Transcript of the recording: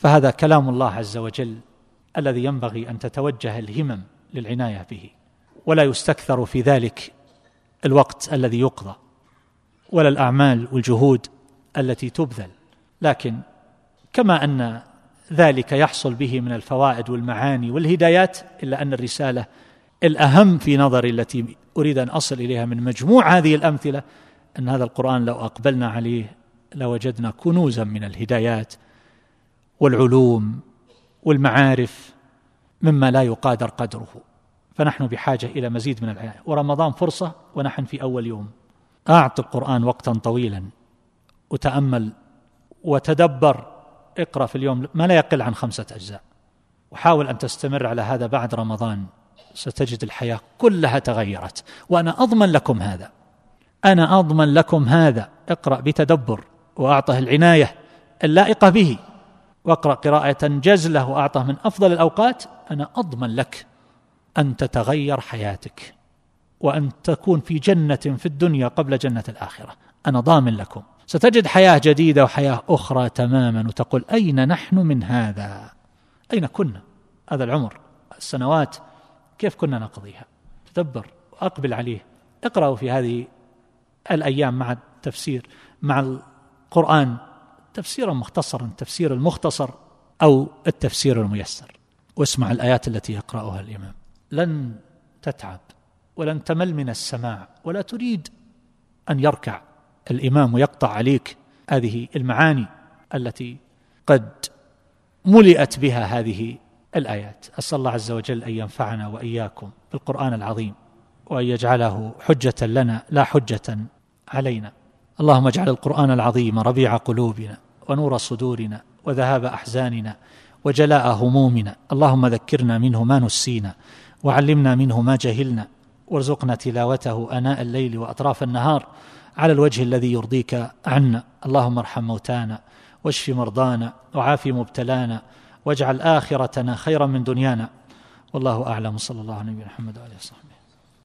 فهذا كلام الله عز وجل الذي ينبغي أن تتوجه الهمم للعناية به، ولا يستكثر في ذلك الوقت الذي يقضى ولا الأعمال والجهود التي تبذل، لكن كما أن ذلك يحصل به من الفوائد والمعاني والهدايات، إلا أن الرسالة الأهم في نظري التي أريد أن أصل إليها من مجموع هذه الأمثلة أن هذا القرآن لو أقبلنا عليه لوجدنا كنوزا من الهدايات والعلوم والمعارف مما لا يقادر قدره. فنحن بحاجة إلى مزيد من العناية، ورمضان فرصة ونحن في أول يوم. أعط القرآن وقتا طويلا وتأمل وتدبر، اقرأ في اليوم ما لا يقل عن 5 أجزاء، وحاول أن تستمر على هذا بعد رمضان، ستجد الحياة كلها تغيرت، وأنا أضمن لكم هذا، أنا أضمن لكم هذا. اقرأ بتدبر وأعطه العناية اللائقة به، واقرأ قراءة جزلة وأعطه من أفضل الأوقات، أنا أضمن لك أن تتغير حياتك وأن تكون في جنة في الدنيا قبل جنة الآخرة، أنا ضامن لكم. ستجد حياة جديدة وحياة أخرى تماما، وتقول أين نحن من هذا؟ أين كنا هذا العمر، السنوات كيف كنا نقضيها؟ تدبر وأقبل عليه. اقرأوا في هذه الأيام مع التفسير مع القرآن تفسيرا مختصرا، تفسير المختصر أو التفسير الميسر، واسمع الآيات التي يقرأها الإمام. لن تتعب ولن تمل من السماع، ولا تريد أن يركع الإمام ويقطع عليك هذه المعاني التي قد ملئت بها هذه الآيات. أسأل الله عز وجل أن ينفعنا وإياكم بالقرآن العظيم، وأن يجعله حجة لنا لا حجة علينا. اللهم اجعل القرآن العظيم ربيع قلوبنا ونور صدورنا وذهاب أحزاننا وجلاء همومنا. اللهم ذكرنا منه ما نسينا، وعلمنا منه ما جهلنا، وارزقنا تلاوته آناء الليل وأطراف النهار على الوجه الذي يرضيك عنا. اللهم ارحم موتانا واشف مرضانا وعاف مبتلانا، واجعل آخرتنا خيرا من دنيانا. والله أعلم، صلى الله عليه وسلم. محمد وآله وصحبه.